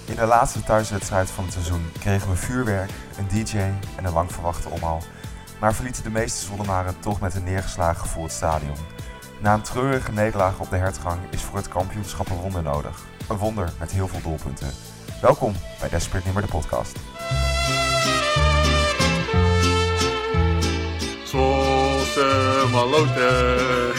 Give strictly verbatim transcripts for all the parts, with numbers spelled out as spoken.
In de laatste thuiswedstrijd van het seizoen kregen we vuurwerk, een D J en een lang verwachte omhaal. Maar verlieten de meeste Zollenaren toch met een neergeslagen gevoel het stadion. Na een treurige nederlaag op de hertgang is voor het kampioenschap een wonder nodig. Een wonder met heel veel doelpunten. Welkom bij Desperate Nimmer de podcast. Zwolse maloten.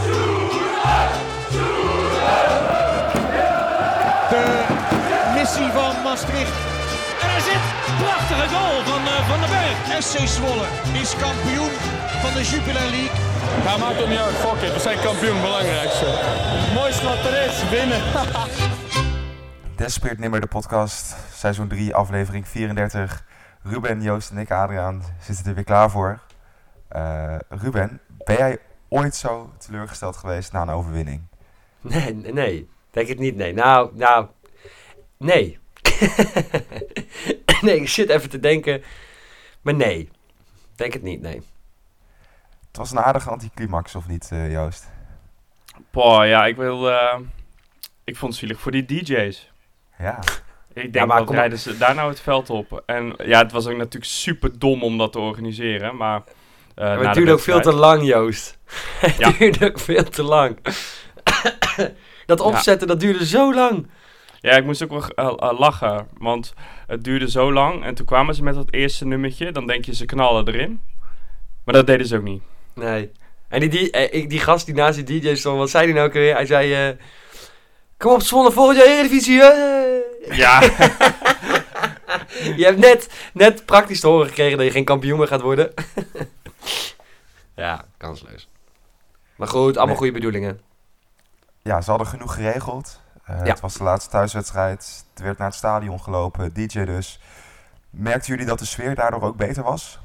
De missie van Maastricht. En er zit prachtige goal van uh, Van den Berg. S C Zwolle is kampioen van de Jupiler League. Ja, maakt toch niet uit, fuck it. We zijn kampioen, belangrijkste. Het mooiste wat er is, winnen. Desperate Nimmer de podcast, seizoen drie, aflevering vierendertig. Ruben, Joost en ik, Adriaan, zitten er weer klaar voor. Uh, Ruben, ben jij ooit zo teleurgesteld geweest na een overwinning? Nee, nee, denk ik niet, nee. Nou, nou, nee. nee, ik zit even te denken, maar nee, denk het niet, nee. Het was een aardige anticlimax, of niet, uh, Joost? Boah, ja, ik wil... Uh, ik vond het zielig voor die D J's. Ja. Ik denk, ja, maar wat rijden ze daar nou het veld op? En ja, het was ook natuurlijk super dom om dat te organiseren, maar... Uh, maar het duurde ook veel te lang, Joost. het ja. duurde ook veel te lang. dat opzetten, ja. dat duurde zo lang. Ja, ik moest ook wel uh, uh, lachen, want het duurde zo lang. En toen kwamen ze met dat eerste nummertje, dan denk je ze knallen erin. Maar dat deden ze ook niet. Nee. En die, die, eh, die gast die naast die D J stond, wat zei hij nou ook weer? Hij zei, uh, kom op Zwolle, volgend jaar Eredivisie. Uh. Ja. Je hebt net, net praktisch te horen gekregen dat je geen kampioen meer gaat worden. ja, kansloos. Maar goed, allemaal nee. goede bedoelingen. Ja, ze hadden genoeg geregeld. Uh, ja. Het was de laatste thuiswedstrijd. Er werd naar het stadion gelopen, D J dus. Merkten jullie dat de sfeer daardoor ook beter was?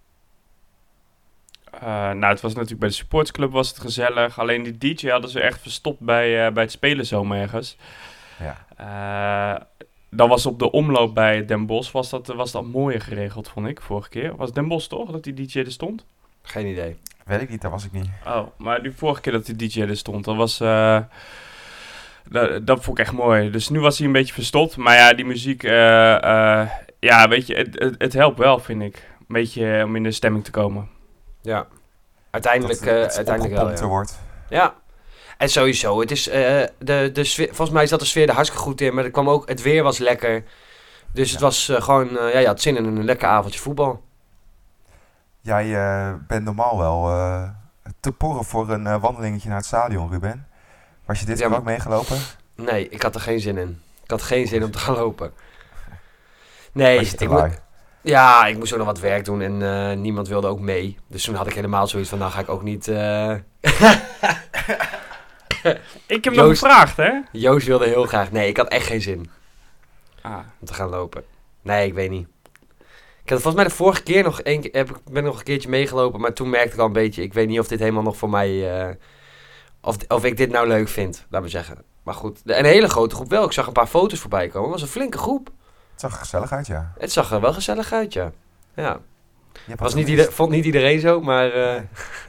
Uh, nou, het was natuurlijk bij de supportsclub was het gezellig. Alleen die D J hadden ze echt verstopt bij, uh, bij het spelenzoom ergens. Ja. Uh, dan was op de omloop bij Den Bosch was dat, was dat mooier geregeld, vond ik, vorige keer. Was het Den Bosch toch, dat die D J er stond? Geen idee. Weet ik niet, daar was ik niet. Oh, maar die vorige keer dat die D J er stond, dat was... Uh, dat, dat vond ik echt mooi. Dus nu was hij een beetje verstopt. Maar ja, die muziek... Uh, uh, ja, weet je, het, het, het helpt wel, vind ik. Een beetje om in de stemming te komen. Ja. Uiteindelijk, dat het, het uh, uiteindelijk wel, ja. wordt. Ja. En sowieso, het is, uh, de, de sfeer, volgens mij zat de sfeer er hartstikke goed in, maar er kwam ook, het weer was lekker. Dus ja. het was uh, gewoon, uh, ja, je had zin in een lekker avondje voetbal. Jij uh, bent normaal wel uh, te porren voor een uh, wandelingetje naar het stadion, Ruben. Was je dit ja, keer ook meegelopen? Nee, ik had er geen zin in. Ik had geen zin om te gaan lopen. Nee, Was je te ik lui? Mo- ja, ik moest ook nog wat werk doen en uh, niemand wilde ook mee. Dus toen had ik helemaal zoiets van, nou ga ik ook niet... Uh... Ik heb Joost, nog gevraagd, hè? Joost wilde heel graag. Nee, ik had echt geen zin ah. om te gaan lopen. Nee, ik weet niet. Ik had volgens mij de vorige keer nog een keer, heb ik ben nog een keertje meegelopen, maar toen merkte ik al een beetje, ik weet niet of dit helemaal nog voor mij, uh, of, of ik dit nou leuk vind, laten we zeggen. Maar goed, de, een hele grote groep wel. Ik zag een paar foto's voorbij komen. Het was een flinke groep. Het zag er gezellig uit, ja. Het zag er wel gezellig uit, ja. Ja. Was niet ieder, vond niet iedereen zo, maar... Uh... Nee.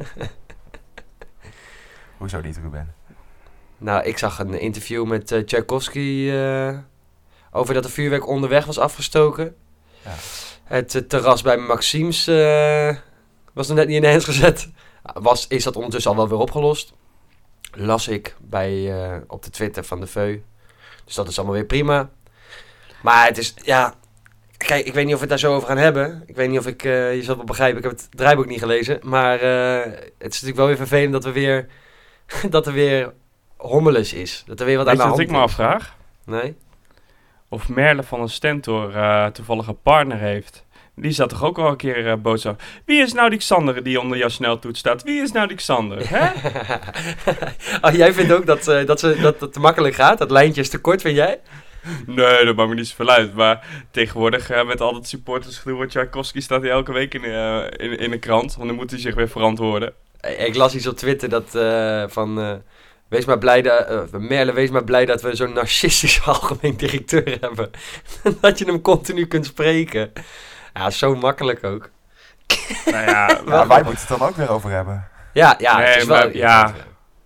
Hoezo niet, Ruben? Nou, ik zag een interview met uh, Tchaikovsky uh, over dat de vuurwerk onderweg was afgestoken. Ja. Het uh, terras bij Maxime's uh, was nog net niet in de hands gezet. Was, is dat ondertussen al wel weer opgelost? Las ik bij, uh, op de Twitter van de Veu. Dus dat is allemaal weer prima. Maar het is, ja... Kijk, ik weet niet of we het daar zo over gaan hebben. Ik weet niet of ik... Uh, je zal het wel begrijpen, ik heb het draaiboek niet gelezen. Maar uh, het is natuurlijk wel weer vervelend dat we weer... dat er weer hommeles is. Dat er weer wat Weet aan de hand is. Weet je wat ik me afvraag? Nee? Of Merle van een Stentor uh, toevallig een partner heeft. Die zat toch ook al een keer uh, boodschap. Wie is nou die Xander die onder jouw sneltoets staat? Wie is nou die Xander? Hè? oh, jij vindt ook dat, uh, dat, ze, dat het te makkelijk gaat? Dat lijntje is te kort, vind jij? Nee, dat maakt me niet zoveel uit. Maar tegenwoordig uh, met al dat supportersgedoe... Tchaikovsky staat hij elke week in, uh, in, in de krant. Want dan moet hij zich weer verantwoorden. Ik las iets op Twitter dat uh, van... Uh, wees maar blij dat... Uh, Merle, wees maar blij dat we zo'n narcistische algemeen directeur hebben. dat je hem continu kunt spreken. Ja, zo makkelijk ook. Nou ja, ja wij moeten het dan ook weer over hebben. Ja, ja. Nee, het is wel, maar, ja.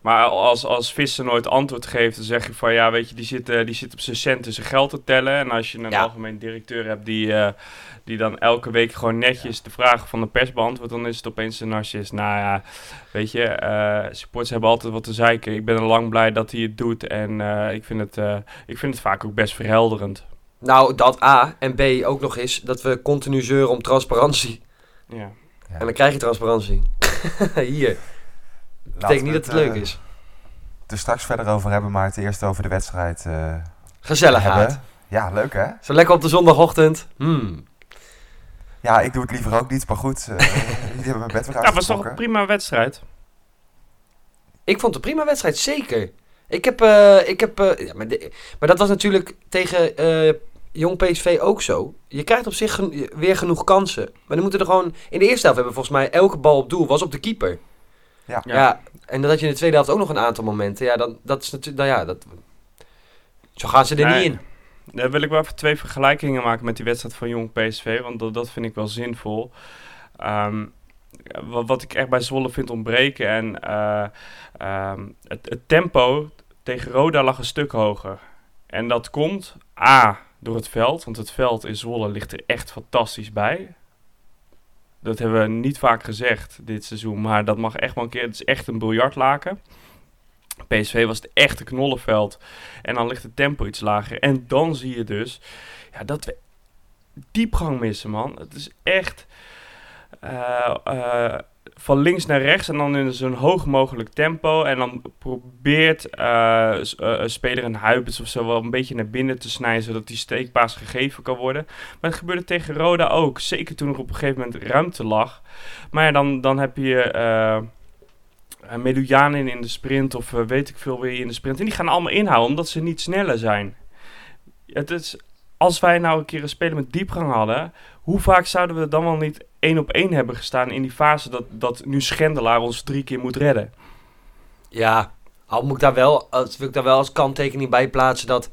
Maar als, als Visser nooit antwoord geeft, dan zeg je van ja, weet je, die zit, uh, die zit op zijn centen zijn geld te tellen. En als je een ja. algemeen directeur hebt die, uh, die dan elke week gewoon netjes de vragen van de pers beantwoordt, dan is het opeens een narcist. Nou ja, weet je, uh, supporters hebben altijd wat te zeiken. Ik ben er lang blij dat hij het doet en uh, ik, vind het, uh, ik vind het vaak ook best verhelderend. Nou, dat A. En B ook nog eens dat we continu zeuren om transparantie. Ja. Ja. En dan krijg je transparantie. Hier. Dat betekent niet dat het uh, leuk is. Het er straks verder over hebben, maar het eerst over de wedstrijd uh, Gezelligheid. Ja, leuk hè? Zo lekker op de zondagochtend. Hmm. Ja, ik doe het liever ook niet, maar goed. Uh, jullie hebben mijn bed weer Ja, het was toch een prima wedstrijd? Ik vond het een prima wedstrijd, zeker. Ik heb... Uh, ik heb uh, ja, maar, de, maar dat was natuurlijk tegen uh, Jong P S V ook zo. Je krijgt op zich gen- weer genoeg kansen. Maar dan moeten er gewoon... In de eerste helft hebben we volgens mij elke bal op doel was op de keeper. Ja. Ja. ja. En dat had je in de tweede helft ook nog een aantal momenten. Ja, dan, dat is natuurlijk... Nou ja, dat, zo gaan ze er nee. niet in. Dan wil ik wel even twee vergelijkingen maken met die wedstrijd van Jong P S V. Want dat, dat vind ik wel zinvol. Um, wat, wat ik echt bij Zwolle vind ontbreken. En uh, um, het, het tempo tegen Roda lag een stuk hoger. En dat komt A, door het veld. Want het veld in Zwolle ligt er echt fantastisch bij. Dat hebben we niet vaak gezegd dit seizoen. Maar dat mag echt wel een keer. Het is echt een biljartlaken. P S V was het echte knollenveld. En dan ligt het tempo iets lager. En dan zie je dus ja, dat we diepgang missen, man. Het is echt uh, uh, van links naar rechts en dan in zo'n hoog mogelijk tempo. En dan probeert uh, een speler een Huibers of zo wel een beetje naar binnen te snijden, zodat die steekpaas gegeven kan worden. Maar het gebeurde tegen Roda ook. Zeker toen er op een gegeven moment ruimte lag. Maar ja, dan, dan heb je... Uh, Uh, Medujanin in de sprint of uh, weet ik veel weer in de sprint. En die gaan allemaal inhouden omdat ze niet sneller zijn. Het is, als wij nou een keer een speler met diepgang hadden, hoe vaak zouden we dan wel niet één op één hebben gestaan in die fase dat, dat nu Schendelaar ons drie keer moet redden? Ja, al moet ik daar wel, als, wil ik daar wel als kanttekening bij plaatsen dat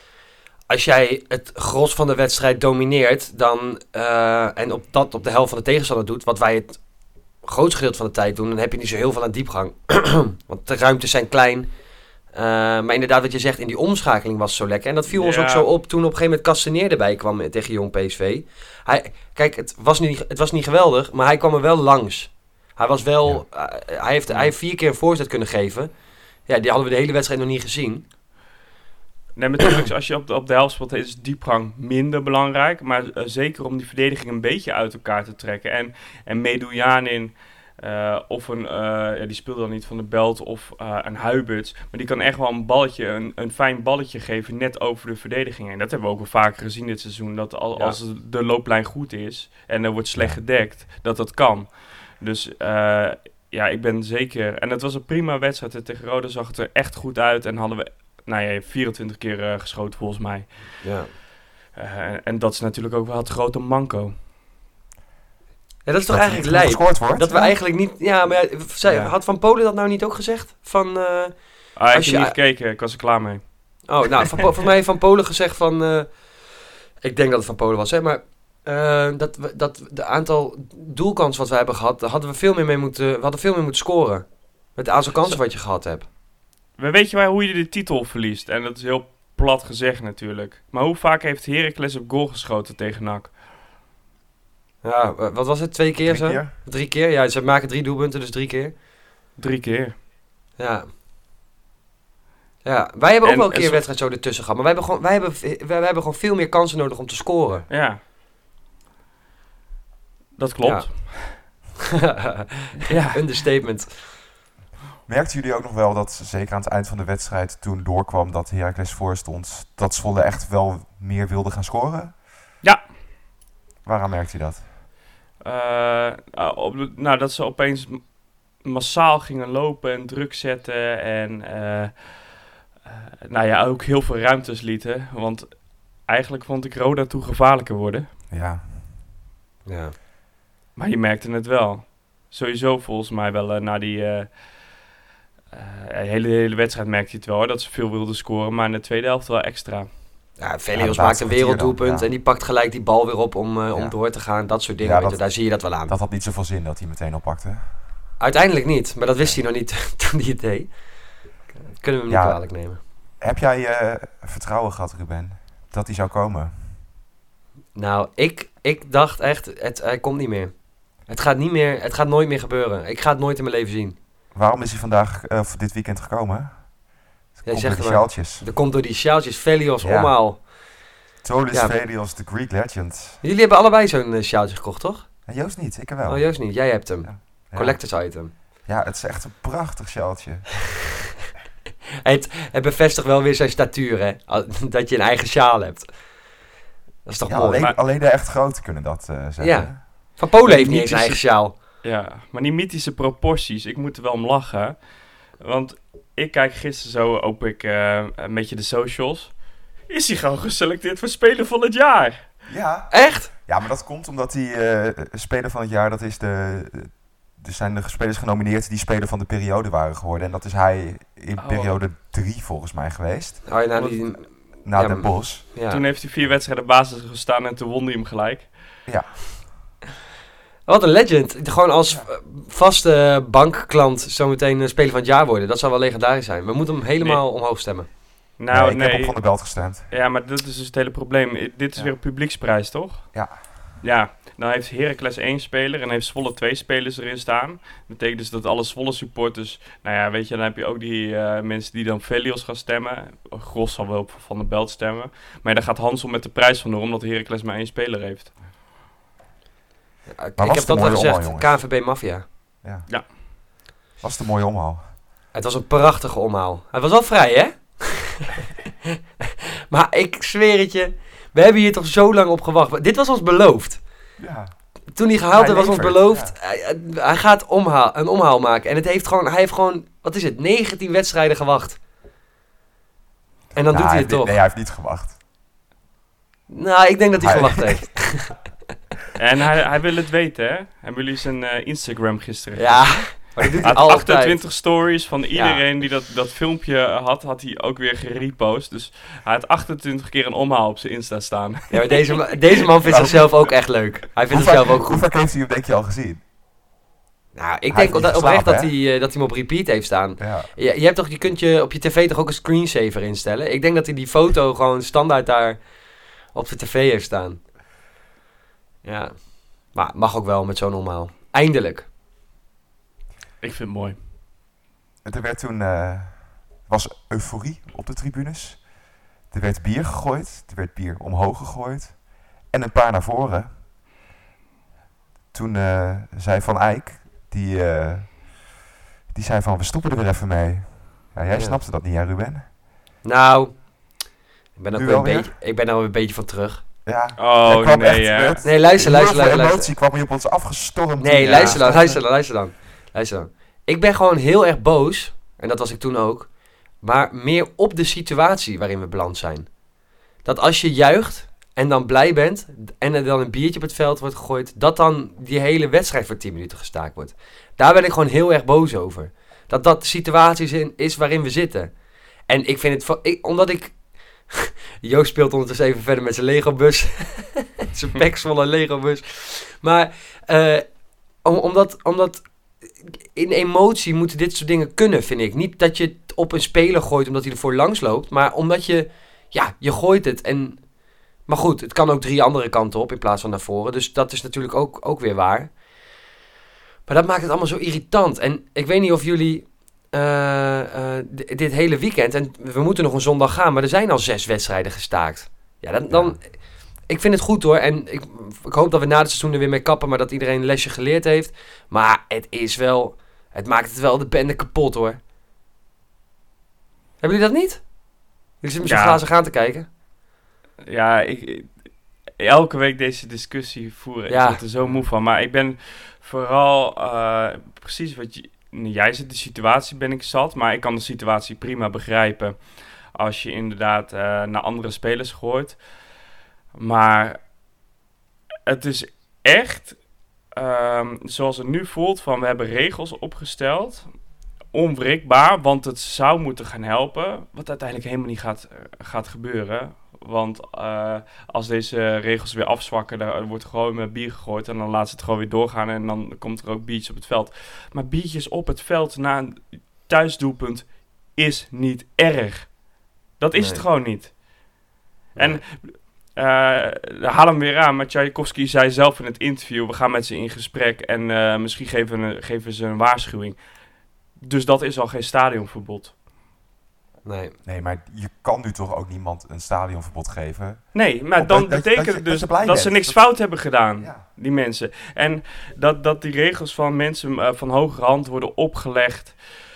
als jij het gros van de wedstrijd domineert dan, uh, en op dat op de helft van de tegenstander doet, wat wij het grootste gedeelte van de tijd doen, dan heb je niet zo heel veel aan diepgang. Want de ruimtes zijn klein. Uh, maar inderdaad, wat je zegt, in die omschakeling was het zo lekker. En dat viel ja. ons ook zo op toen op een gegeven moment Castaneer erbij kwam tegen Jong P S V. Hij, kijk, het was, niet, het was niet geweldig, maar hij kwam er wel langs. Hij was wel... Ja. Uh, hij, heeft, ja. hij heeft vier keer een voorzet kunnen geven. Ja, die hadden we de hele wedstrijd nog niet gezien. Nee, natuurlijk, als je op de, op de helft speelt, is diepgang minder belangrijk. Maar uh, zeker om die verdediging een beetje uit elkaar te trekken. En, en Medujanin, uh, of een, uh, ja, die speelde dan niet van de Belt, of uh, een Huiberts. Maar die kan echt wel een balletje, een, een fijn balletje geven, net over de verdediging heen. Dat hebben we ook wel vaker gezien dit seizoen. Dat al, ja. als de looplijn goed is en er wordt slecht gedekt, dat dat kan. Dus uh, ja, ik ben zeker... En het was een prima wedstrijd. Tegen Roda zag het er echt goed uit en hadden we... Nou ja, vierentwintig keer uh, geschoten volgens mij. Ja. Uh, en dat is natuurlijk ook wel het grote manco. Ja, dat is toch dat eigenlijk lijp. Dat we ja. eigenlijk niet... Ja, maar ja, zei, ja. had Van Polen dat nou niet ook gezegd? Van... Uh, ah, ik heb je, niet gekeken. Ik was er klaar mee. Oh, nou, van, volgens mij heeft Van Polen gezegd van... Uh, ik denk dat het Van Polen was, hè. Maar uh, dat, we, dat de aantal doelkansen wat we hebben gehad... hadden we veel meer mee moeten... We hadden veel meer moeten scoren. Met het aantal kansen Zo. wat je gehad hebt. Weet je waar, hoe je de titel verliest? En dat is heel plat gezegd natuurlijk. Maar hoe vaak heeft Heracles op goal geschoten tegen N A C? Ja, wat was het? Twee keer drie zo? Keer. Drie keer? Ja, ze maken drie doelpunten, dus drie keer. Drie keer. Ja. Ja, wij hebben ook en, wel een keer zo... een wedstrijd zo ertussen gehad. Maar wij hebben, gewoon, wij, hebben, wij hebben gewoon veel meer kansen nodig om te scoren. Ja. Dat klopt. Ja. ja. Understatement. Merkten jullie ook nog wel dat, zeker aan het eind van de wedstrijd, toen doorkwam dat Heracles voor stond, dat Zwolle echt wel meer wilde gaan scoren? Ja. Waaraan merkte je dat? Uh, op, nou, dat ze opeens massaal gingen lopen en druk zetten en uh, uh, nou ja, ook heel veel ruimtes lieten. Want eigenlijk vond ik Roda toe gevaarlijker worden. Ja. Ja. Maar je merkte het wel. Sowieso volgens mij wel uh, na die... Uh, Uh, de hele, hele wedstrijd merkte je het wel, hoor, dat ze veel wilden scoren, maar in de tweede helft wel extra. Ja, Velios ja, maakt een werelddoelpunt ja. en die pakt gelijk die bal weer op om, uh, om ja. door te gaan. Dat soort dingen, ja, weet dat, je, daar zie je dat wel aan. Dat had niet zoveel zin dat hij meteen oppakte. Uiteindelijk niet, maar dat wist hij nog niet toen hij het deed. Dat kunnen we hem Ja. niet kwalijk nemen. Heb jij uh, vertrouwen gehad, Ruben, dat hij zou komen? Nou, ik, ik dacht echt, het, hij komt niet meer. Het gaat niet meer, het gaat nooit meer gebeuren. Ik ga het nooit in mijn leven zien. Waarom is hij vandaag, uh, of dit weekend gekomen? Het Jij komt zegt door die maar. sjaaltjes. Er komt door die sjaaltjes, Velios, Ja. omhaal. Tolis Ja. Velios, the Greek legend. Jullie hebben allebei zo'n uh, sjaaltje gekocht, toch? En Joost niet, ik wel. Oh, Joost niet. Jij hebt hem. Ja. Ja. Collectors item. Ja, het is echt een prachtig sjaaltje. Het, het bevestigt wel weer zijn statuur, hè. Al- Dat je een eigen sjaal hebt. Dat is toch Ja, mooi. alleen, Maar- alleen de echt grote kunnen dat uh, zeggen. Ja. Van Polen heeft niet Niet eens een is- eigen sjaal. Ja, maar die mythische proporties, ik moet er wel om lachen. Want ik kijk gisteren zo, open ik uh, een beetje de socials. Is hij gewoon geselecteerd voor Speler van het Jaar? Ja. Echt? Ja, maar dat komt omdat die uh, speler van het jaar, dat is de... Er zijn de spelers genomineerd die speler van de periode waren geworden. En dat is hij in Oh. periode drie volgens mij geweest. Oh, ja, nou, die, Na Ja, Den maar- Bosch. ja. Toen heeft hij vier wedstrijden basis gestaan en toen won hij hem gelijk. Ja. Wat een legend. Gewoon als uh, vaste bankklant zometeen uh, speler van het jaar worden. Dat zou wel legendarisch zijn. We moeten hem helemaal omhoog stemmen. Nou, nee, ik nee. heb op Van der Belt gestemd. Ja, maar dat is dus het hele probleem. I- Dit is Ja. weer een publieksprijs, toch? Ja. Ja, dan heeft Heracles één speler en heeft Zwolle twee spelers erin staan. Dat betekent dus dat alle Zwolle supporters... Nou ja, weet je, dan heb je ook die uh, mensen die dan Velios gaan stemmen. Gros zal wel op Van der Belt stemmen. Maar dan gaat Hansel met de prijs vandoor, omdat Heracles maar één speler heeft. Uh, was ik heb het dat een al mooie gezegd. omhaal, K N V B Mafia. Ja. Ja. Was het een mooie omhaal. Het was een prachtige omhaal. Hij was wel vrij, hè? Maar ik zweer het je. We hebben hier toch zo lang op gewacht. Dit was ons beloofd. Ja. Toen hij gehaald Hij werd, was ons levert, beloofd. Hij, hij gaat omhaal, een omhaal maken. En het heeft gewoon, hij heeft gewoon, wat is het, negentien wedstrijden gewacht. En dan Nou, doet hij hij het heeft niet- toch. Nee, hij heeft niet gewacht. Nou, ik denk dat hij Hij- gewacht heeft. En hij, hij wil het weten, hè? Hebben jullie zijn uh, Instagram gisteren? Ja, maar dat doet Hij hij had altijd. achtentwintig stories van iedereen die dat, dat filmpje had, had hij ook weer gerepost. Dus hij had achtentwintig keer een omhaal op zijn Insta staan. Ja, maar deze, ma- deze man vindt Nou, zichzelf ook echt leuk. Hij vindt Hoe zichzelf vaak, ook hoe goed. vaak heeft hij hem denk je al gezien? Nou, ik Hij denk heeft niet dat, oprecht dat geslapen, hij, eh, dat hij hem op repeat heeft staan. Ja. Je, je, hebt toch, je kunt je op je tv toch ook een screensaver instellen? Ik denk dat hij die foto gewoon standaard daar op de tv heeft staan. Ja, maar mag ook wel met zo'n omhaal. Eindelijk. Ik vind het mooi. Er werd toen... Uh, was euforie op de tribunes. Er werd bier gegooid. Er werd bier omhoog gegooid. En een paar naar voren. Toen uh, zei Van Eyck... Die, uh, die zei van, we stoppen er weer even mee. Ja, jij Ja. snapte dat niet, hè, Ruben? Nou, ik ben ook Nu weer een wel weer? beetje, ik ben er wel een beetje van terug. Ja. Oh, Er kwam nee, echt hè? met Nee, luister, luister, heel veel luister, emotie luister. kwam hier op ons afgestormd. Nee, toen- luister dan, Ja. luister dan, luister dan. Luister dan. Ik ben gewoon heel erg boos, en dat was ik toen ook, maar meer op de situatie waarin we beland zijn. Dat als je juicht en dan blij bent en er dan een biertje op het veld wordt gegooid, dat dan die hele wedstrijd voor tien minuten gestaakt wordt. Daar ben ik gewoon heel erg boos over. Dat dat de situatie is, is waarin we zitten. En ik vind het, van- ik, omdat ik... Joost speelt ondertussen even verder met zijn Lego-bus. zijn peksvolle Lego-bus. Maar uh, om, omdat, omdat in emotie moeten dit soort dingen kunnen, vind ik. Niet dat je het op een speler gooit omdat hij ervoor langs loopt, maar omdat je, ja, je gooit het. En, maar goed, het kan ook drie andere kanten op in plaats van naar voren. Dus dat is natuurlijk ook, ook weer waar. Maar dat maakt het allemaal zo irritant. En ik weet niet of jullie uh, uh, d- dit hele weekend, en we moeten nog een zondag gaan, maar er zijn al zes wedstrijden gestaakt. Ja, dan... dan Ja. Ik vind het goed hoor. En ik, ik hoop dat we na het seizoen er weer mee kappen, maar dat iedereen een lesje geleerd heeft. Maar het is wel... Het maakt het wel de bende kapot hoor. Hebben jullie dat niet? Jullie zitten met zo'n Ja. glazen gaan te kijken. Ja, ik, ik- elke week deze discussie voeren. Ja. Ik word er zo moe van. Maar ik ben vooral uh, precies wat je, jij zegt, de situatie ben ik zat. Maar ik kan de situatie prima begrijpen als je inderdaad uh, naar andere spelers gooit. Maar het is echt um, zoals het nu voelt van we hebben regels opgesteld. Onwrikbaar, want het zou moeten gaan helpen. Wat uiteindelijk helemaal niet gaat, uh, gaat gebeuren. Want uh, als deze regels weer afzwakken, dan wordt er gewoon met bier gegooid. En dan laat ze het gewoon weer doorgaan en dan komt er ook biertjes op het veld. Maar biertjes op het veld na een thuisdoelpunt is niet erg. Dat is Nee. het gewoon niet. Nee. En uh, haal hem weer aan, maar Tchaikovsky zei zelf in het interview, we gaan met ze in gesprek en uh, misschien geven, we, geven ze een waarschuwing. Dus dat is al geen stadionverbod. Nee. Nee, maar je kan nu toch ook niemand een stadionverbod geven? Nee, maar Op dan dat- dat- betekent dat je- het dat dus je dat, blij ze bent. niks Dat- fout hebben gedaan, Ja. die mensen. En dat, dat die regels van mensen uh, van hogere hand worden opgelegd,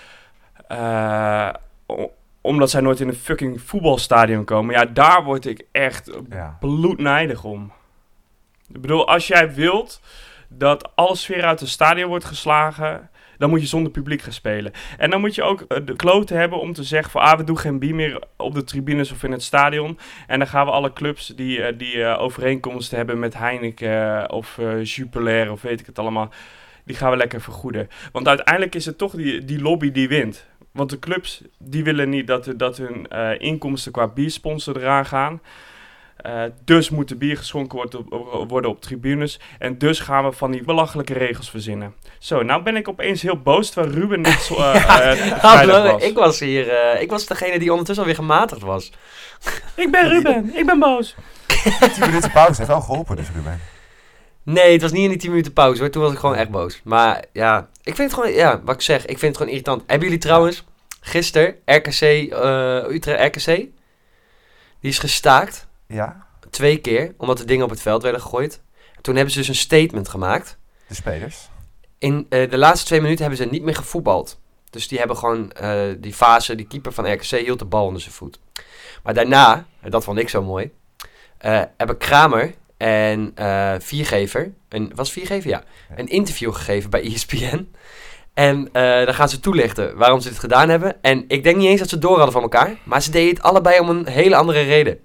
uh, o- omdat zij nooit in een fucking voetbalstadion komen. Ja, daar word ik echt Ja. bloednijdig om. Ik bedoel, als jij wilt dat alle sfeer uit een stadion wordt geslagen, dan moet je zonder publiek gaan spelen. En dan moet je ook uh, de kloten hebben om te zeggen van, ah, we doen geen bier meer op de tribunes of in het stadion. En dan gaan we alle clubs die, uh, die uh, overeenkomsten hebben met Heineken uh, of uh, Jupiler of weet ik het allemaal, die gaan we lekker vergoeden. Want uiteindelijk is het toch die, die lobby die wint. Want de clubs die willen niet dat, dat hun uh, inkomsten qua biersponsor eraan gaan. Uh, dus moet er bier geschonken worden op, worden op tribunes. En dus gaan we van die belachelijke regels verzinnen. Zo, nou ben ik opeens heel boos terwijl Ruben net zo, uh, Ja, uh, hallo, was. ik was hier, uh, ik was degene die ondertussen alweer gematigd was. Ik ben Ruben, ik ben boos. tien minuten pauze heeft wel geholpen, dus Ruben. Nee, het was niet in die tien minuten pauze hoor, toen was ik gewoon echt boos. Maar ja, ik vind het gewoon, ja, wat ik zeg, ik vind het gewoon irritant. Hebben jullie trouwens, gisteren, R K C, uh, Utrecht R K C, die is gestaakt. Ja, Twee keer, omdat de dingen op het veld werden gegooid. Toen hebben ze dus een statement gemaakt. de spelers. In uh, de laatste twee minuten hebben ze niet meer gevoetbald. Dus die hebben gewoon uh, die fase, die keeper van R K C hield de bal onder zijn voet. Maar daarna, en dat vond ik zo mooi, uh, hebben Kramer en uh, Viergever, een, was Viergever? Ja, Ja. een interview gegeven bij E S P N. En uh, dan gaan ze toelichten waarom ze dit gedaan hebben. En ik denk niet eens dat ze het door hadden van elkaar, maar ze deden het allebei om een hele andere reden.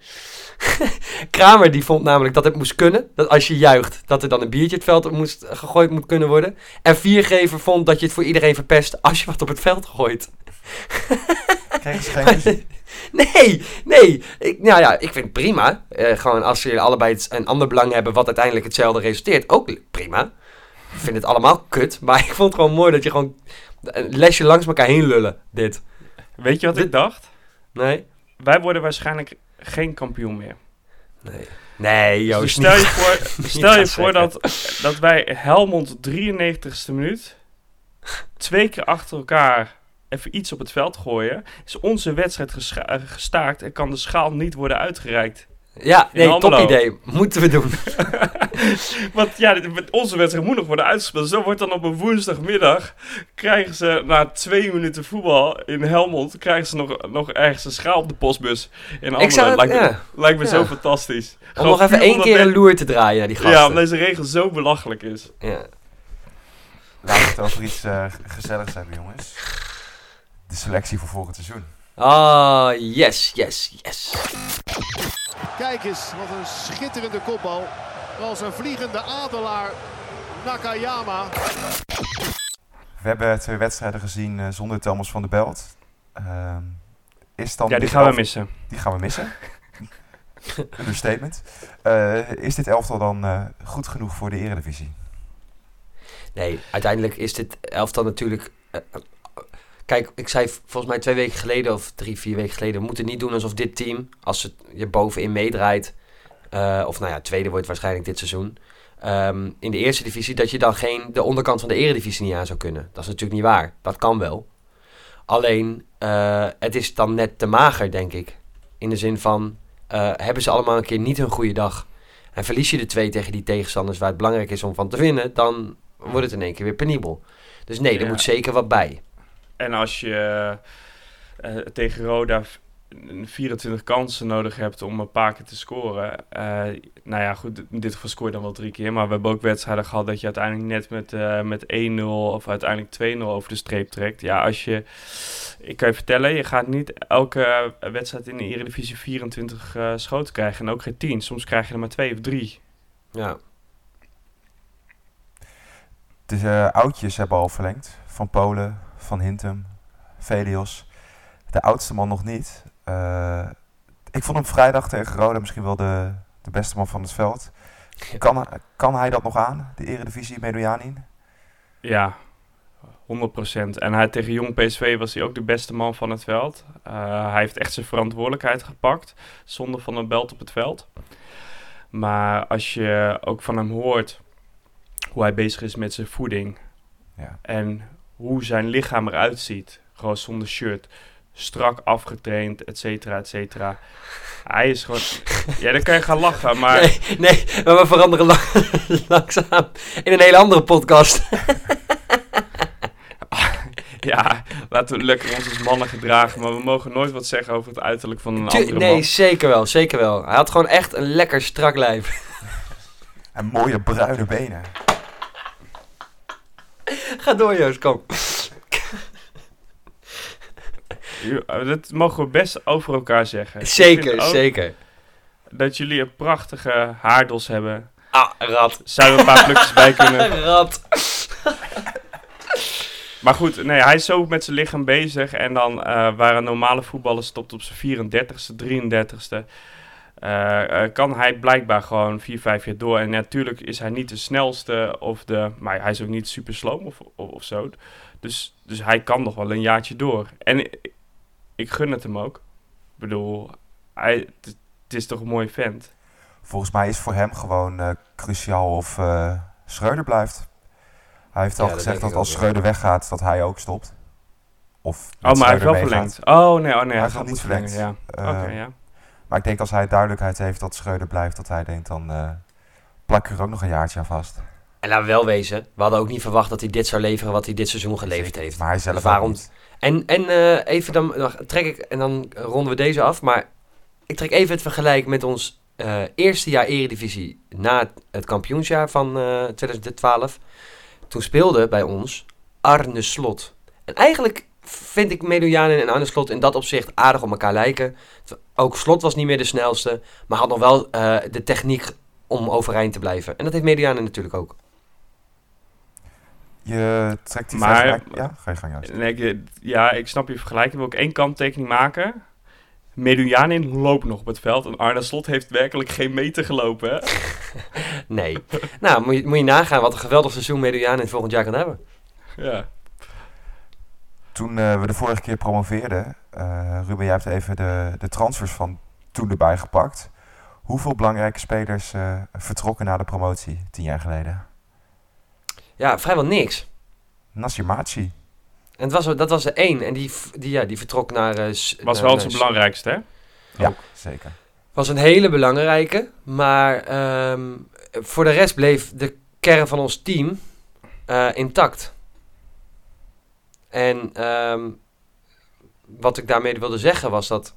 Kramer die vond namelijk dat het moest kunnen. Dat als je juicht, dat er dan een biertje het veld moest gegooid moet kunnen worden. En Viergever vond dat je het voor iedereen verpest als je wat op het veld gooit. Kregen ze geen ruzie? Nee, nee. Ik, nou ja, ik vind het prima. Uh, gewoon als jullie allebei het, een ander belang hebben wat uiteindelijk hetzelfde resulteert. Ook prima. Ik vind het allemaal kut. Maar ik vond het gewoon mooi dat je gewoon een lesje langs elkaar heen lullen. Dit. Weet je wat ik dacht? Nee? Wij worden waarschijnlijk geen kampioen meer. Nee. Nee, Joost. Dus stel je niet. voor, Niet stel je gaan voor zeggen. dat, dat wij Helmond drieënnegentigste minuut twee keer achter elkaar even iets op het veld gooien, is onze wedstrijd gescha- uh, gestaakt en kan de schaal niet worden uitgereikt. Ja, in nee, Almelo. top idee. Moeten we doen. Want ja, dit- met onze wedstrijd moet nog worden uitgespeeld. Dus dan wordt dan op een woensdagmiddag, krijgen ze na twee minuten voetbal in Helmond, krijgen ze nog, nog ergens een schaal op de postbus in Almelo. Ik zou het, lijkt, me, ja. lijkt me Ja. zo fantastisch. Om Gewoon nog even puur één omdat keer de- een loer te draaien naar die gasten. Ja, omdat deze regel zo belachelijk is. Ja. Laten we het over iets uh, gezelligs hebben, jongens. De selectie voor volgend seizoen. Ah, yes, yes, yes. Kijk eens, wat een schitterende kopbal. Als een vliegende adelaar. Nakayama. We hebben twee wedstrijden gezien uh, zonder Thomas van der Belt. Uh, is dan Ja, die dit gaan we elf- missen. Die gaan we missen. Understatement. Uh, is dit elftal dan uh, goed genoeg voor de Eredivisie? Nee, uiteindelijk is dit elftal natuurlijk... Uh, kijk, ik zei volgens mij twee weken geleden of drie, vier weken geleden... we moeten niet doen alsof dit team, als het je bovenin meedraait... Uh, of nou ja, tweede wordt waarschijnlijk dit seizoen... Um, in de eerste divisie, dat je dan geen de onderkant van de Eredivisie niet aan zou kunnen. Dat is natuurlijk niet waar. Dat kan wel. Alleen, uh, het is dan net te mager, denk ik. In de zin van, uh, hebben ze allemaal een keer niet hun goede dag... en verlies je de twee tegen die tegenstanders waar het belangrijk is om van te winnen... dan wordt het in één keer weer penibel. Dus nee, Ja. er moet zeker wat bij. En als je uh, tegen Roda vierentwintig kansen nodig hebt om een paar keer te scoren. Uh, nou ja, goed, in dit geval scoor je dan wel drie keer. Maar we hebben ook wedstrijden gehad dat je uiteindelijk net met, uh, met één nul of uiteindelijk twee nul over de streep trekt. Ja, als je... Ik kan je vertellen, je gaat niet elke wedstrijd in de Eredivisie vierentwintig uh, schoten krijgen. En ook geen tien. Soms krijg je er maar twee of drie. Ja. De uh, oudjes hebben al verlengd. Van Polen, Van Hintem, Velios. De oudste man nog niet. Uh, ik vond hem vrijdag tegen Roda misschien wel de, de beste man van het veld. Kan, kan hij dat nog aan, de Eredivisie, Medojaniin? Ja, honderd procent. En hij, tegen Jong P S V was hij ook de beste man van het veld. Uh, hij heeft echt zijn verantwoordelijkheid gepakt, zonder Van der Belt op het veld. Maar als je ook van hem hoort hoe hij bezig is met zijn voeding... Ja. En hoe zijn lichaam eruit ziet, gewoon zonder shirt... strak afgetraind, et cetera, et cetera. Hij is gewoon... Ja, dan kan je gaan lachen, maar... Nee, nee, maar we veranderen lang, langzaam in een hele andere podcast. Ja, laten we lekker ons als mannen gedragen, maar we mogen nooit wat zeggen over het uiterlijk van een Tu- andere nee, man. zeker wel, zeker wel. Hij had gewoon echt een lekker strak lijf. En mooie bruine benen. Ga door, Joost, kom. Dat mogen we best over elkaar zeggen. Ik Zeker, vind ook zeker. dat jullie een prachtige haardos hebben. Ah, rat. Zou er een paar plukjes bij kunnen. Rat. Maar goed, nee, hij is zo met zijn lichaam bezig. En dan uh, waar een normale voetballer stopt op zijn vierendertigste, drieëndertigste... Uh, uh, kan hij blijkbaar gewoon vier, vijf jaar door. En natuurlijk is hij niet de snelste of de... Maar hij is ook niet super sloom of, of, of zo. Dus, dus hij kan nog wel een jaartje door. En ik, ik gun het hem ook. Ik bedoel, hij, het, het is toch een mooie vent. Volgens mij is voor hem gewoon uh, cruciaal of uh, Schreuder blijft. Hij heeft al Ja, dat gezegd denk dat ik als ook, Schreuder weggaat, dat hij ook stopt. Of Oh, maar hij heeft wel meegaat. verlengd. Oh, nee, oh, nee hij, Hij heeft gaat nog niet niet verlengen. verlengd. Ja. Uh, Oké, okay, ja. Maar ik denk als hij duidelijkheid heeft dat Schreuder blijft, dat hij denkt, dan uh, plak ik er ook nog een jaartje aan vast. En laten we wel wezen, we hadden ook niet verwacht dat hij dit zou leveren wat hij dit seizoen geleverd Zeker. heeft. Maar hij zelf Dus waarom? ook niet. En, en uh, even dan, dan trek ik, en dan ronden we deze af, maar ik trek even het vergelijk met ons uh, eerste jaar Eredivisie na het kampioensjaar van uh, twintig twaalf. Toen speelde bij ons Arne Slot. En eigenlijk vind ik Medunjanin en Arne Slot in dat opzicht aardig op elkaar lijken. Ook Slot was niet meer de snelste, maar had nog wel uh, de techniek om overeind te blijven. En dat heeft Medunjanin natuurlijk ook. Je trekt die Maar- vergelijking... Ja, ga je gang juist. Nee, ik, ja, ik snap je vergelijking. Ik wil ook één kanttekening maken. Medunjanin loopt nog op het veld. En Arne Slot heeft werkelijk geen meter gelopen, hè? Nee. Nou, moet je, moet je nagaan wat een geweldig seizoen Medunjanin volgend jaar kan hebben. Ja. Toen uh, we de vorige keer promoveerden, uh, Ruben, jij hebt even de, de transfers van toen erbij gepakt. Hoeveel belangrijke spelers uh, vertrokken na de promotie tien jaar geleden? Ja, vrijwel niks. Nassir Maatsi. En het was, er- dat was er één. En die, v- die, ja, die vertrok naar... eh, s- Was naar- wel naar het s- belangrijkste, hè? Ja, Ook. zeker. was een hele belangrijke. Maar ehm, voor de rest bleef de kern van ons team eh, intact. En ehm, wat ik daarmee wilde zeggen was dat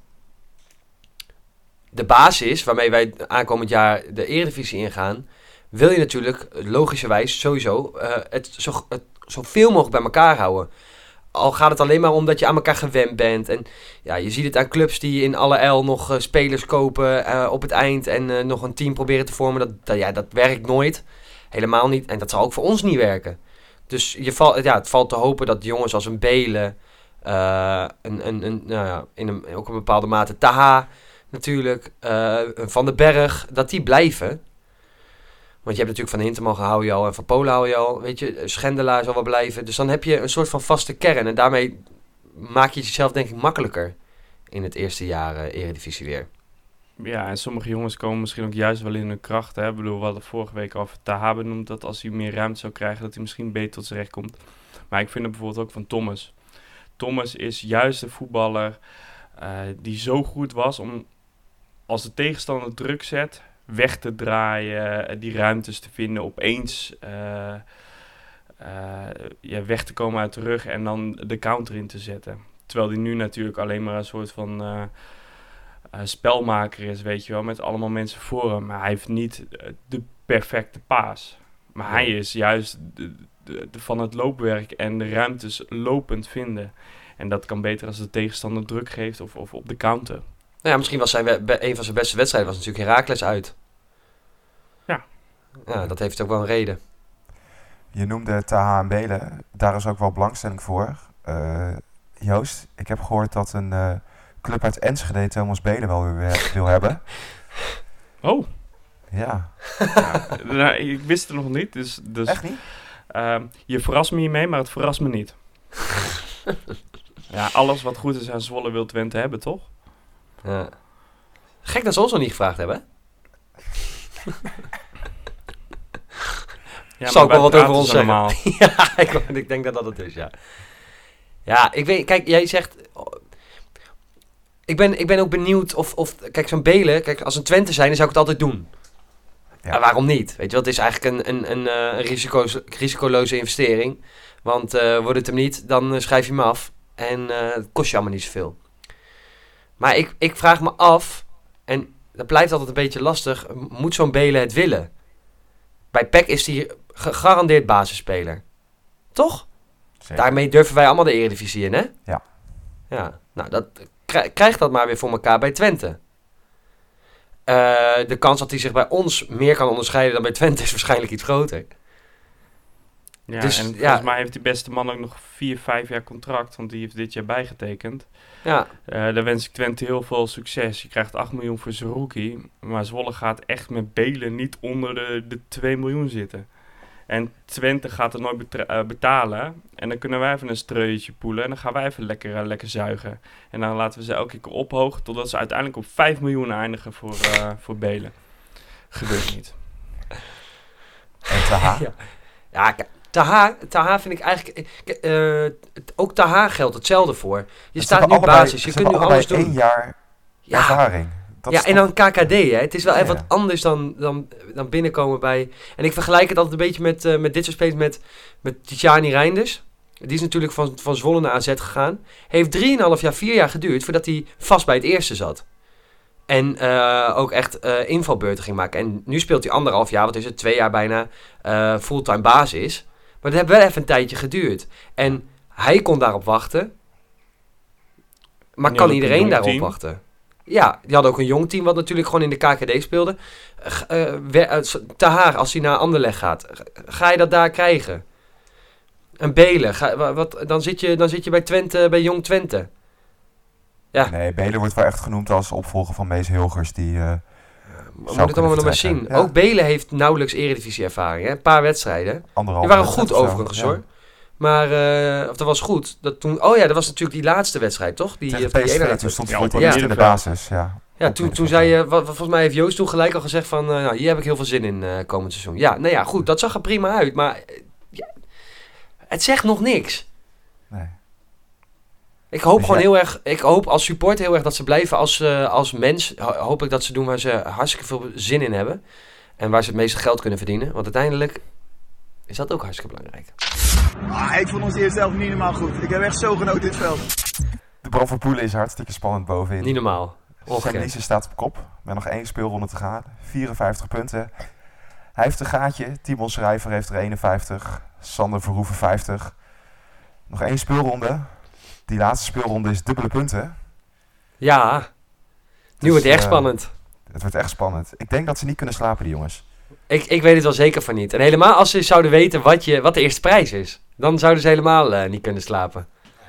de basis waarmee wij aankomend jaar de Eredivisie ingaan, wil je natuurlijk logischerwijs sowieso uh, het, zo, het zoveel mogelijk bij elkaar houden. Al gaat het alleen maar om dat je aan elkaar gewend bent. En ja, je ziet het aan clubs die in alle el nog uh, spelers kopen uh, op het eind en uh, nog een team proberen te vormen. Dat, dat, ja, dat werkt nooit. Helemaal niet. En dat zal ook voor ons niet werken. Dus je val, ja, het valt te hopen dat jongens als een Belen, uh, een, een, een, nou ja, in een, ook een bepaalde mate Taha natuurlijk, uh, Van den Berg, dat die blijven. Want je hebt natuurlijk Van Hinterman hou je al en Van Polen hou je al. Weet je, Schendelaar zal wel blijven. Dus dan heb je een soort van vaste kern. En daarmee maak je het jezelf denk ik makkelijker in het eerste jaar uh, Eredivisie weer. Ja, en sommige jongens komen misschien ook juist wel in hun kracht. Hè? Ik bedoel, we hadden vorige week al Taha benoemd dat als hij meer ruimte zou krijgen, dat hij misschien beter tot zijn recht komt. Maar ik vind het bijvoorbeeld ook van Thomas. Thomas is juist een voetballer uh, die zo goed was om als de tegenstander druk zet, weg te draaien, die ruimtes te vinden, opeens uh, uh, ja, weg te komen uit de rug en dan de counter in te zetten. Terwijl hij nu natuurlijk alleen maar een soort van uh, uh, spelmaker is, weet je wel, met allemaal mensen voor hem. Maar hij heeft niet uh, de perfecte paas. Maar hij is juist de, de, de van het loopwerk en de ruimtes lopend vinden. En dat kan beter als de tegenstander druk geeft of, of op de counter. Nou ja, misschien was zijn we- een van zijn beste wedstrijden was natuurlijk Heracles uit. Ja. Ja, dat heeft ook wel een reden. Je noemde Taha en Belen. Daar is ook wel belangstelling voor. Uh, Joost, ik heb gehoord dat een uh, club uit Enschede Thomas Belen wel weer wil, wil hebben. Oh, Ja. ja, nou, ik wist het nog niet. Dus, dus Echt niet? uh, je verrast me hiermee, maar het verrast me niet. Ja, alles wat goed is aan Zwolle wil Twente hebben, toch? Ja. Gek dat ze ons nog niet gevraagd hebben. Ja, Zou ik wel wat over ons zeggen. Normaal. Ja, ik, ik denk dat dat het is, ja. Ja, ik weet, kijk, jij zegt... Ik ben, ik ben ook benieuwd of, of... Kijk, zo'n Belen, kijk, als een Twente zijn, dan zou ik het altijd doen. Ja. Maar waarom niet? Weet je wel, het is eigenlijk een, een, een, een risico's, risicoloze investering. Want uh, wordt het hem niet, dan uh, schrijf je hem af. En uh, het kost je allemaal niet zoveel. Maar ik, ik vraag me af, en dat blijft altijd een beetje lastig, moet zo'n Belen het willen? Bij P E C is hij gegarandeerd basisspeler. Toch? Zeker. Daarmee durven wij allemaal de Eredivisie in, hè? Ja. Ja, nou, dat, krijgt dat maar weer voor elkaar bij Twente. Uh, de kans dat hij zich bij ons meer kan onderscheiden dan bij Twente is waarschijnlijk iets groter. Ja, Dus, en volgens ja. mij heeft die beste man ook nog vier, vijf jaar contract, want die heeft dit jaar bijgetekend. Ja, Uh, daar wens ik Twente heel veel succes. Je krijgt acht miljoen voor zijn rookie, maar Zwolle gaat echt met Belen niet onder de, de twee miljoen zitten. En Twente gaat het nooit betra- uh, betalen. En dan kunnen wij even een streutje poelen. En dan gaan wij even lekker, uh, lekker zuigen. En dan laten we ze elke keer ophogen. Totdat ze uiteindelijk op vijf miljoen eindigen voor, uh, voor Belen. Gebeurt niet. En Taha. ja. ja k- Taha, Taha vind ik eigenlijk... Uh, ook Taha geldt hetzelfde voor. Je Ze staat hebben nu allebei- basis. Je ze kunt nu hebben alles allebei doen. één jaar Ja, ervaring. Dat ja is en toch- dan K K D, hè. Het is wel Ja, even ja. wat anders dan, dan, dan binnenkomen bij... En ik vergelijk het altijd een beetje met, uh, met dit soort spelers met, met Tijani Reinders. Die is natuurlijk van, van Zwolle naar A Z gegaan. Heeft drieënhalf jaar, vier jaar geduurd voordat hij vast bij het eerste zat. En uh, ook echt uh, invalbeurten ging maken. En nu speelt hij anderhalf jaar, wat is het, twee jaar bijna, uh, fulltime basis. Maar dat heeft wel even een tijdje geduurd. En hij kon daarop wachten. Maar Die kan had ook een iedereen jong daarop team. wachten? Ja, die hadden ook een jong team wat natuurlijk gewoon in de K K D speelde. Uh, uh, Tahar, als hij naar Anderlecht gaat, ga je dat daar krijgen? Een Belen, ga, wat, wat, dan, zit je, dan zit je bij Twente, bij Jong Twente. Ja. Nee, Belen wordt wel echt genoemd als opvolger van Mees Hilgers. Die, uh, We moeten het allemaal nog maar zien. Ja. Ook Belen heeft nauwelijks Eredivisie ervaring. Hè? Een paar wedstrijden. anderhalf Die waren wedstrijd goed of zo. overigens Ja. hoor. Maar, uh, of dat was goed. Dat toen, oh ja, dat was natuurlijk die laatste wedstrijd, toch? Die, Tegen uh, die P S V, ene- toen stond Ja, hij voor het ja. eerst in de basis. Ja, Ja, Op toen, middenveld, toen zei ja. je, wat, volgens mij heeft Joost toen gelijk al gezegd van, uh, nou, hier heb ik heel veel zin in uh, komend seizoen. Ja, nou ja, goed, dat zag er prima uit, maar uh, ja, het zegt nog niks. Nee. Ik hoop Dus gewoon jij- heel erg, ik hoop als support heel erg dat ze blijven als, uh, als mens. Ho- hoop ik dat ze doen waar ze hartstikke veel zin in hebben. En waar ze het meeste geld kunnen verdienen. Want uiteindelijk is dat ook hartstikke belangrijk. Ah, ik vond ons eerst zelf niet helemaal goed. Ik heb echt zo genoten dit veld. De Bram van Poelen is hartstikke spannend bovenin. Niet normaal. Ongekend. Semmelise staat op kop. Met nog één speelronde te gaan. vierenvijftig punten. Hij heeft een gaatje. Timon Schrijver heeft er eenenvijftig. Sander Verhoeven vijftig. Nog één speelronde. Die laatste speelronde is dubbele punten. Ja, nu Dus, wordt het echt uh, spannend. Het wordt echt spannend. Ik denk dat ze niet kunnen slapen, die jongens. Ik, ik weet het wel zeker van niet. En helemaal als ze zouden weten wat, je, wat de eerste prijs is. Dan zouden ze helemaal uh, niet kunnen slapen.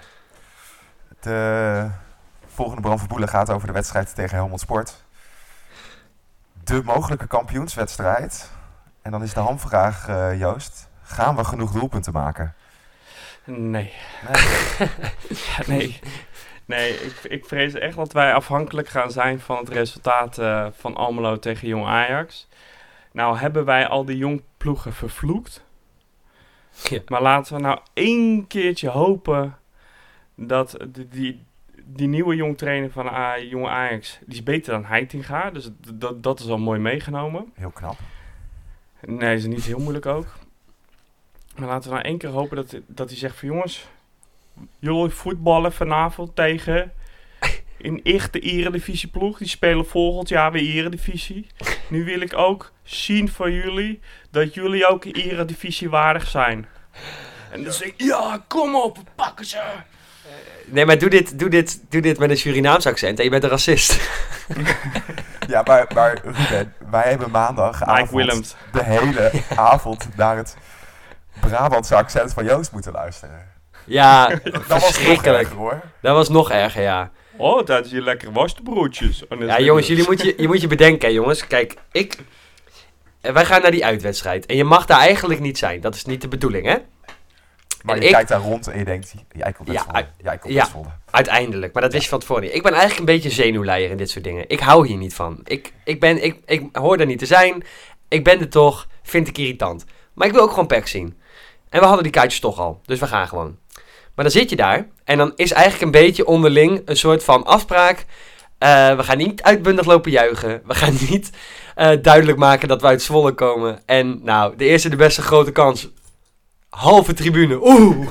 De volgende Bram van Poelen gaat over de wedstrijd tegen Helmond Sport. De mogelijke kampioenswedstrijd. En dan is de hamvraag, uh, Joost. Gaan we genoeg doelpunten maken? Nee. Nee. Ja, nee. Nee, ik, ik vrees echt dat wij afhankelijk gaan zijn van het resultaat uh, van Almelo tegen Jong Ajax. Nou hebben wij al die jong ploegen vervloekt. Ja. Maar laten we nou één keertje hopen dat die, die, die nieuwe jong trainer van A, Jong Ajax, die is beter dan Heitinga. Dus d- dat, dat is al mooi meegenomen. Heel knap. Nee, is niet heel moeilijk ook. Maar laten we nou één keer hopen dat, dat hij zegt van jongens, jullie voetballen vanavond tegen een echte Eredivisie ploeg. Die spelen volgend jaar weer Eredivisie. Nu wil ik ook zien van jullie dat jullie ook Eredivisie waardig zijn. En dan zeg ik, ja, kom op, we pakken ze. Nee, maar doe dit, doe, dit, doe dit met een Surinaams accent en je bent een racist. Ja, maar, maar Ruben, wij hebben maandagavond Mike Willems. de hele avond naar het Brabantse accent van Joost moeten luisteren. Ja, Dat was nog verschrikkelijk. erger, hoor. Dat was nog erger, ja. Oh, dat is hier lekker worstenbroodjes. En dan Ja, zeg jongens, ik, jullie moet je, je moet je bedenken, hè, jongens. Kijk, ik... eh, Wij gaan naar die uitwedstrijd. En je mag daar eigenlijk niet zijn. Dat is niet de bedoeling, hè? Maar en je ik, kijkt daar rond en je denkt, jij komt best Ja, Zwolle. Jij komt ja. best Zwolle. Uiteindelijk, maar dat wist je van tevoren niet. Ik ben eigenlijk een beetje zenuwleier in dit soort dingen. Ik hou hier niet van. Ik, ik, ben, ik, ik hoor er niet te zijn. Ik ben er toch. Vind ik irritant. Maar ik wil ook gewoon P E C zien. En we hadden die kaartjes toch al. Dus we gaan gewoon. Maar dan zit je daar. En dan is eigenlijk een beetje onderling een soort van afspraak. Uh, we gaan niet uitbundig lopen juichen. We gaan niet uh, duidelijk maken dat we uit Zwolle komen. En nou, de eerste de beste grote kans. Halve tribune. Oeh.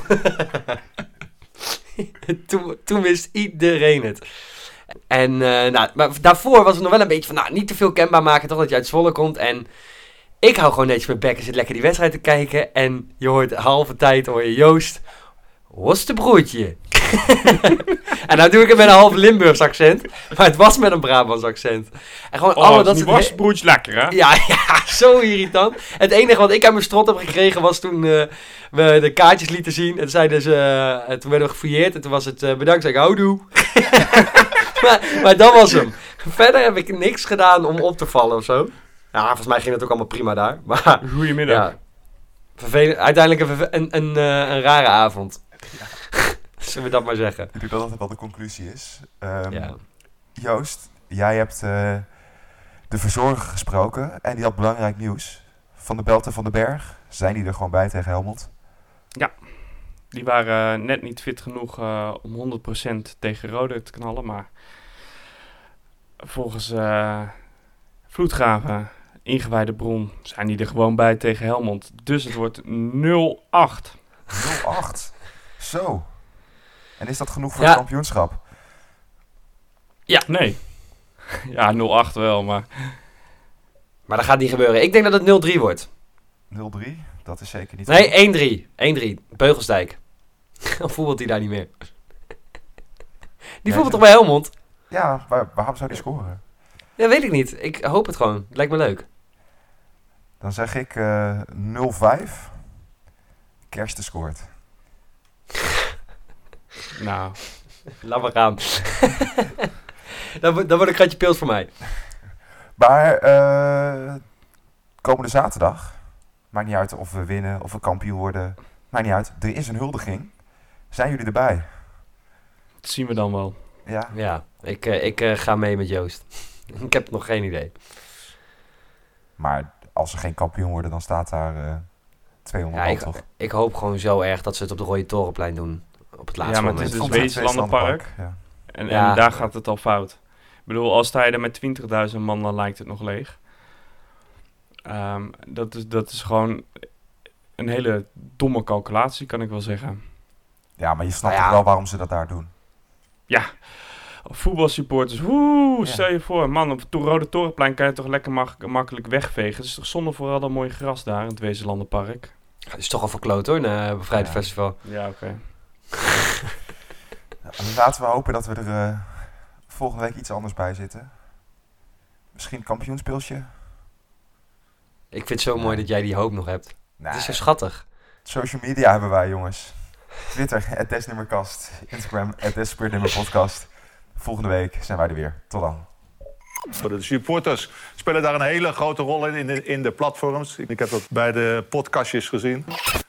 toen, toen wist iedereen het. En uh, nou, maar daarvoor was het nog wel een beetje van, nou, niet te veel kenbaar maken, toch dat je uit Zwolle komt. En ik hou gewoon netjes met bek en zit lekker die wedstrijd te kijken. En je hoort halve tijd, hoor je Joost, worstenbroodje. En nou doe ik het met een half Limburgs accent, maar het was met een Brabants accent. En gewoon Oh, alle dat dat is worstenbroodje lekker, hè? Ja, ja, zo irritant. Het enige wat ik uit mijn strot heb gekregen was toen uh, we de kaartjes lieten zien. En zeiden ze, uh, toen werden we gefouilleerd en toen was het uh, bedankt, zei ik houdoe. maar, maar dat was hem. Verder heb ik niks gedaan om op te vallen of zo. Ja, volgens mij ging het ook allemaal prima daar. Maar Goedemiddag. ja, vervelend. Uiteindelijk een, verve- een, een, uh, een rare avond. Ja. Zullen we dat maar zeggen. Ik denk dat dat wel de conclusie is. Um, Ja. Joost, jij hebt uh, de verzorger gesproken en die had belangrijk nieuws. Van de Belt en Van den Berg, zijn die er gewoon bij tegen Helmond? Die waren uh, net niet fit genoeg uh, om honderd procent tegen Rode te knallen. Maar volgens uh, Vloedgraven, ingewijde bron, zijn die er gewoon bij tegen Helmond. Dus het wordt nul acht. nul acht. Zo. En is dat genoeg voor Ja. het kampioenschap? Nee. Ja, nul acht wel, maar... Maar dat gaat niet gebeuren. Ik denk dat het nul drie wordt. nul drie? Dat is zeker niet Nee, goed. één drie. één drie. Beugelsdijk. Of voetbalt hij daar niet meer? Die voetbalt toch bij Helmond? Ja, waar, waarom zou die scoren? Ja, weet ik niet. Ik hoop het gewoon. Lijkt me leuk. Dan zeg ik uh, nul vijf. Kersten scoort. Nou, Laat maar gaan. dan, wo- dan wordt een kratje pils voor mij. Maar uh, komende zaterdag, maakt niet uit of we winnen of we kampioen worden, maakt niet uit. Er is een huldiging. Zijn jullie erbij? dat zien we dan wel. Ja. Ja, ik, uh, ik uh, ga mee met Joost. ik heb nog geen idee. Maar als ze geen kampioen worden, dan staat daar uh, tweehonderd Ja, man, ik, toch? ik hoop gewoon zo erg dat ze het op de Rode Torenplein doen. Op het laatste Ja, maar het moment. is dus Komt in het Weeslandenpark. Weeslandenpark, Ja. En, Ja. en daar gaat het al fout. Ik bedoel, als sta je er met twintigduizend man, dan lijkt het nog leeg. Um, dat, is, dat is gewoon een hele domme calculatie, kan ik wel zeggen. Ja, maar je snapt Nou ja. toch wel waarom ze dat daar doen. Ja, voetbalsupporters, woe, Ja. stel je voor, man, op het Rode Torenplein kan je toch lekker mak- makkelijk wegvegen. Het is toch zonde voor al dat mooie gras daar in het Weeslandenpark. Het is toch al verkloot hoor, na het Bevrijde Ja. Festival. Ja, oké. Okay. En laten we hopen dat we er uh, volgende week iets anders bij zitten. Misschien een kampioenspilsje? Ik vind het zo mooi dat jij die hoop nog hebt. Nee, Het is zo schattig. social media hebben wij, jongens. Twitter, at Desnummerkast. Instagram, at Despeernummerpodcast. Volgende week zijn wij er weer. Tot dan. De supporters spelen daar een hele grote rol in, in de, in de platforms. Ik heb dat bij de podcastjes gezien.